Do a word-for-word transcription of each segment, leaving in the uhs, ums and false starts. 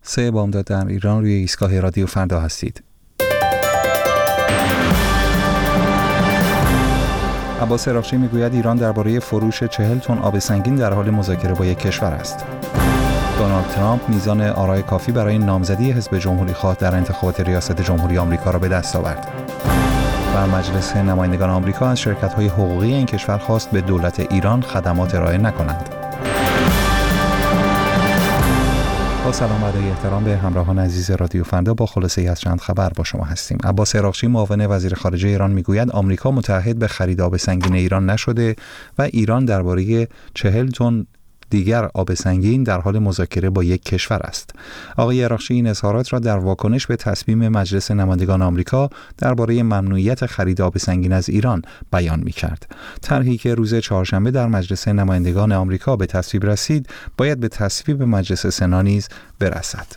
سه بامداد در ایران روی ایستگاه رادیو فردا هستید. عباس عراقچی میگوید ایران درباره فروش چهل تن آب سنگین در حال مذاکره با یک کشور است. دونالد ترامپ میزان آرای کافی برای نامزدی حزب جمهوری‌خواه در انتخابات ریاست جمهوری آمریکا را به دست آورد. و مجلس نمایندگان آمریکا از شرکت‌های حقوقی این کشور خواست به دولت ایران خدمات ارائه نکنند. با سلام و ادای احترام به همراهان عزیز رادیو فردا، با خلاصه‌ای از چند خبر با شما هستیم. عباس عراقچی معاون وزیر خارجه ایران میگوید آمریکا متعهد به خرید آب سنگین ایران نشده و ایران درباره چهل تن دیگر آب سنگین در حال مذاکره با یک کشور است. آقای عراقچی این اظهارات را در واکنش به تصمیم مجلس نمایندگان آمریکا درباره ممنوعیت خرید آب سنگین از ایران بیان می‌کرد. طرحی که روز چهارشنبه در مجلس نمایندگان آمریکا به تصویب رسید، باید به تصویب مجلس سنا نیز برسد.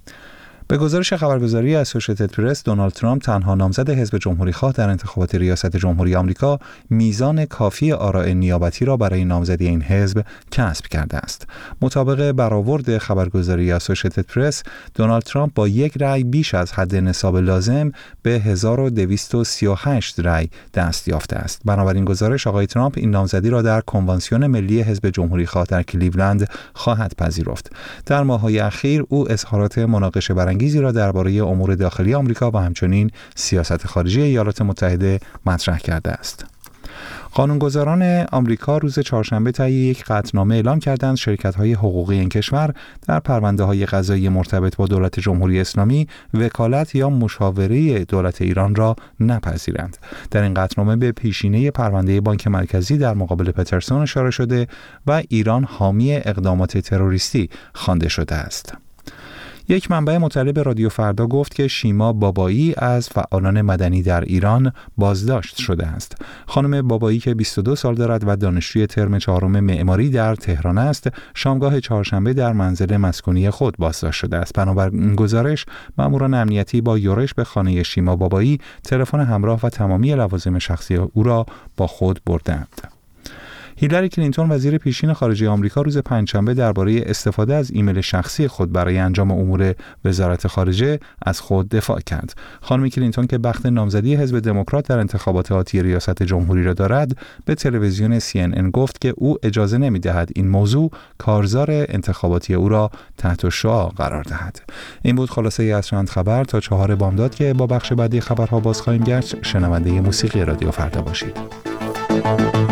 به گزارش خبرگزاری اسوشیتد پرس، دونالد ترامپ تنها نامزد حزب جمهوری‌خواه در انتخابات ریاست جمهوری آمریکا میزان کافی آراء نیابتی را برای نامزدی این حزب کسب کرده است. مطابق برآورد خبرگزاری اسوشیتد پرس، دونالد ترامپ با یک رأی بیش از حد نصاب لازم به هزار و دویست و سی و هشت رأی دست یافته است. بنابراین گزارش آقای ترامپ این نامزدی را در کنوانسیون ملی حزب جمهوری‌خواه در کلیولند خواهد پذیرفت. در ماه‌های اخیر او اظهارات مناقشه برانگیزی را درباره امور داخلی آمریکا و همچنین سیاست خارجی ایالات متحده مطرح کرده است. قانونگذاران آمریکا روز چهارشنبه طی یک قطعنامه اعلام کردند شرکت‌های حقوقی این کشور در پرونده‌های قضایی مرتبط با دولت جمهوری اسلامی وکالت یا مشاوره دولت ایران را نپذیرند. در این قطعنامه به پیشینه پرونده بانک مرکزی در مقابل پترسون اشاره شده و ایران حامی اقدامات تروریستی خوانده شده است. یک منبع مطلع به رادیو فردا گفت که شیما بابایی از فعالان مدنی در ایران بازداشت شده است. خانم بابایی که بیست و دو سال دارد و دانشجوی ترم چهارم معماری در تهران است، شامگاه چهارشنبه در منزل مسکونی خود بازداشت شده است. بنابر این گزارش، ماموران امنیتی با یورش به خانه شیما بابایی تلفن همراه و تمامی لوازم شخصی او را با خود بردند. هیلاری کلینتون وزیر پیشین خارجه آمریکا روز پنجشنبه درباره استفاده از ایمیل شخصی خود برای انجام امور وزارت خارجه از خود دفاع کرد. خانم کلینتون که بخت نامزدی حزب دموکرات در انتخابات آتی ریاست جمهوری را دارد، به تلویزیون سی ان ان گفت که او اجازه نمی‌دهد این موضوع کارزار انتخاباتی او را تحت شعاع قرار دهد. این بود خلاصه‌ای از چند خبر. تا چهار بامداد که با بخش بعدی خبرها باز خواهیم گشت. شنونده موسیقی رادیو فردا باشید.